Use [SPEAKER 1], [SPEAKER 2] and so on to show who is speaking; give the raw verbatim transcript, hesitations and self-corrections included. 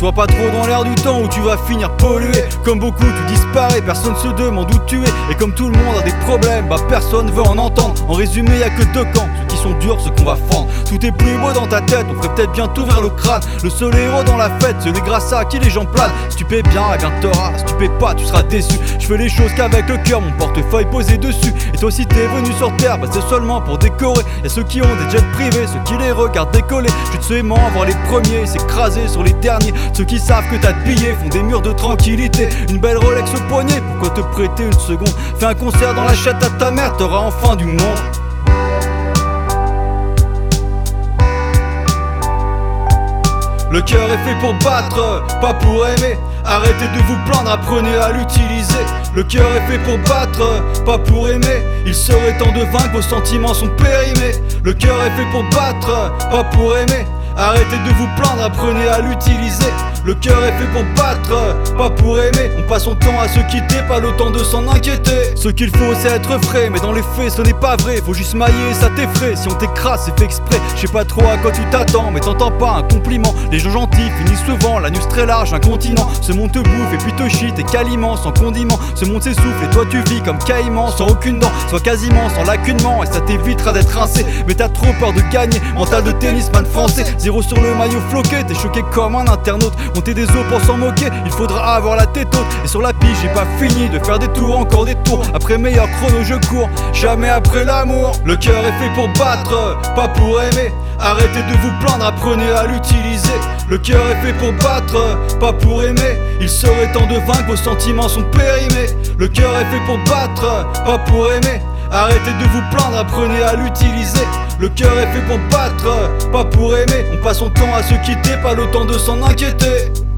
[SPEAKER 1] Sois pas trop dans l'air du temps où tu vas finir pollué. Comme beaucoup tu disparais, personne se demande où tu es. Et comme tout le monde a des problèmes, bah personne veut en entendre. En résumé y'a que deux camps, ceux qui sont durs, ceux qu'on va fendre. Tout est plus beau dans ta tête, on ferait peut-être bien t'ouvrir le crâne. Le seul héros dans la fête, celui grâce à qui les gens planent. Si tu paies bien, eh bien t'auras, si tu paies pas, tu seras déçu. Je fais les choses qu'avec le cœur, mon portefeuille posé dessus. Et toi si t'es venu sur terre, bah c'est seulement pour décorer. Y'a ceux qui ont des jets privés, ceux qui les regardent décoller. Je te sais aimant avoir les premiers, s'écraser sur les derniers. Ceux qui savent que t'as de billets font des murs de tranquillité. Une belle Rolex au poignet, pourquoi te prêter une seconde? Fais un concert dans la chatte à ta mère, t'auras enfin du monde. Le cœur est fait pour battre, pas pour aimer. Arrêtez de vous plaindre, apprenez à l'utiliser. Le cœur est fait pour battre, pas pour aimer. Il serait temps de vaincre, vos sentiments sont périmés. Le cœur est fait pour battre, pas pour aimer. Arrêtez de vous plaindre, apprenez à l'utiliser. Le cœur est fait pour battre, pas pour aimer. On passe son temps à se quitter, pas le temps de s'en inquiéter. Ce qu'il faut c'est être frais, mais dans les faits ce n'est pas vrai. Faut juste mailler, ça t'effraie, si on t'écrase c'est fait exprès. Je sais pas trop à quoi tu t'attends, mais t'entends pas un compliment. Les gens gentils finissent souvent, l'anus très large, un continent. Ce monde te bouffe et puis te chie, t'es caliment, sans condiment. Ce monde s'essouffle et toi tu vis comme caïman, sans aucune dent, soit quasiment sans lacunement. Et ça t'évitera d'être rincé, mais t'as trop peur de gagner. Mental de tennisman français, zéro sur le maillot floqué, t'es choqué comme un internaute. Monter des os pour s'en moquer, il faudra avoir la tête haute. Et sur la piste j'ai pas fini de faire des tours, encore des tours. Après meilleur chrono je cours, jamais après l'amour. Le cœur est fait pour battre, pas pour aimer. Arrêtez de vous plaindre, apprenez à l'utiliser. Le cœur est fait pour battre, pas pour aimer. Il serait temps de vaincre, vos sentiments sont périmés. Le cœur est fait pour battre, pas pour aimer. Arrêtez de vous plaindre, apprenez à l'utiliser. Le cœur est fait pour battre, pas pour aimer. On passe son temps à se quitter, pas le temps de s'en inquiéter.